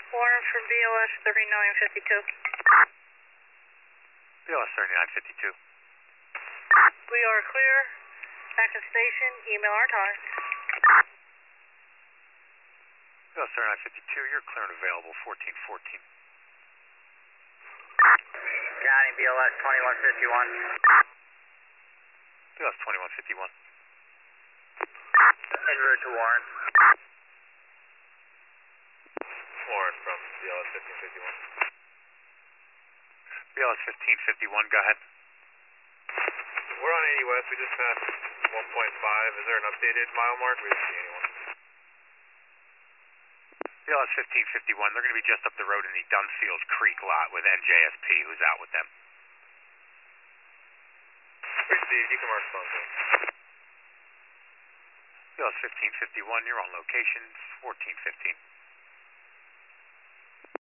Warren from BLS 3952. BLS 3952. We are clear. Back to station. Email our time. BLS 3952, you're clear and available, 1414. County BLS 2151. BLS 2151. En route to Warren. Warren from BLS 1551. BLS 1551, go ahead. We're on 80 West, we just passed 1.5. Is there an updated mile mark? We didn't see anyone. BLS 1551, they're going to be just up the road in the Dunfield Creek lot with NJSP, who's out with them. Steve, you can mark phone. BLS 1551, you're on location, 1415.